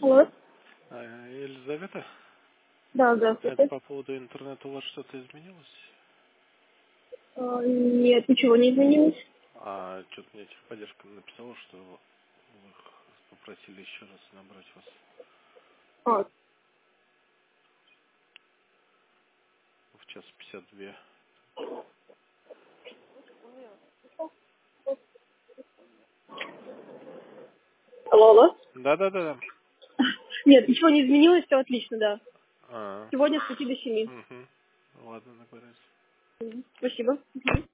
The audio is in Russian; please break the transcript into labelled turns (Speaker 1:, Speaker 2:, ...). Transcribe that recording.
Speaker 1: Алло.
Speaker 2: Елизавета,
Speaker 1: Да,
Speaker 2: это
Speaker 1: здравствуйте.
Speaker 2: по поводу интернета у вас что-то изменилось?
Speaker 1: Нет, ничего не изменилось.
Speaker 2: А что-то мне техподдержка написала, что вы попросили еще раз набрать вас
Speaker 1: А,
Speaker 2: в час 52.
Speaker 1: алло, алло.
Speaker 2: Да.
Speaker 1: Нет, ничего не изменилось, все отлично, да.
Speaker 2: А,
Speaker 1: Сегодня с 5 до 7.
Speaker 2: угу. Ладно, договорились.
Speaker 1: Спасибо. Мгм.